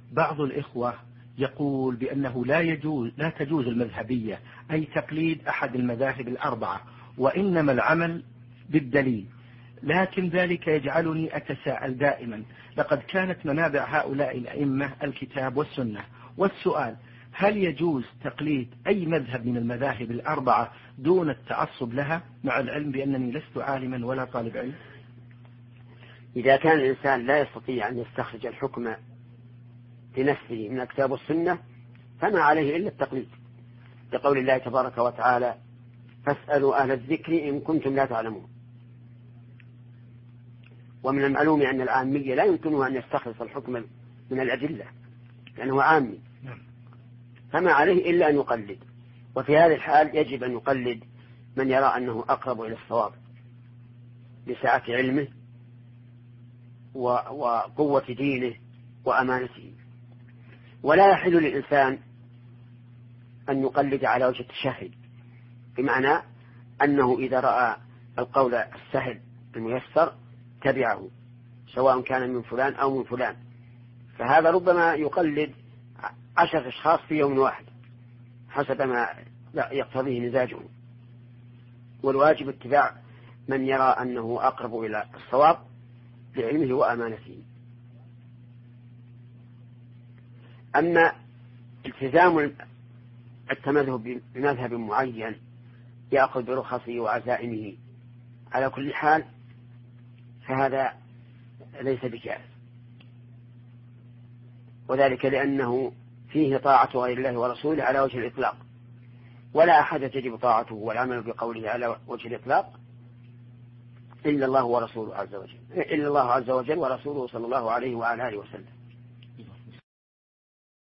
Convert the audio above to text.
بعض الإخوة يقول بأنه لا تجوز المذهبية، أي تقليد أحد المذاهب الأربعة، وإنما العمل بالدليل. لكن ذلك يجعلني أتساءل دائما، لقد كانت منابع هؤلاء الأئمة الكتاب والسنة. والسؤال: هل يجوز تقليد أي مذهب من المذاهب الأربعة دون التعصب لها، مع العلم بأنني لست عالما ولا طالب علم؟ إذا كان الإنسان لا يستطيع أن يستخرج الحكم لنفسه من الكتاب والسنة فما عليه إلا التقليد، لقول الله تبارك وتعالى: فاسألوا أهل الذكر إن كنتم لا تعلمون. ومن المعلوم أن العامي لا يمكنه أن يستخلص الحكم من الأدلة لأنه عامي، فما عليه إلا أن يقلد. وفي هذه الحال يجب أن يقلد من يرى أنه أقرب إلى الصواب لسعة علمه وقوة دينه وأمانته. ولا يحل للإنسان أن يقلد على وجه التشهي، بمعنى أنه إذا رأى القول السهل الميسر تبعه سواء كان من فلان أو من فلان، فهذا ربما يقلد 10 أشخاص في يوم واحد حسب ما يقتضيه مزاجه. والواجب اتباع من يرى أنه أقرب إلى الصواب لعلمه وأمانته. أما التزام التمذهب بمذهب معين يأخذ برخصه وعزائمه على كل حال فهذا ليس بجائز، وذلك لأنه فيه طاعة غير الله ورسوله على وجه الإطلاق، ولا أحد تجب طاعته والعمل بقوله على وجه الإطلاق إلا الله ورسوله عز وجل، إلا الله عز وجل ورسوله صلى الله عليه وعلى آله وسلم.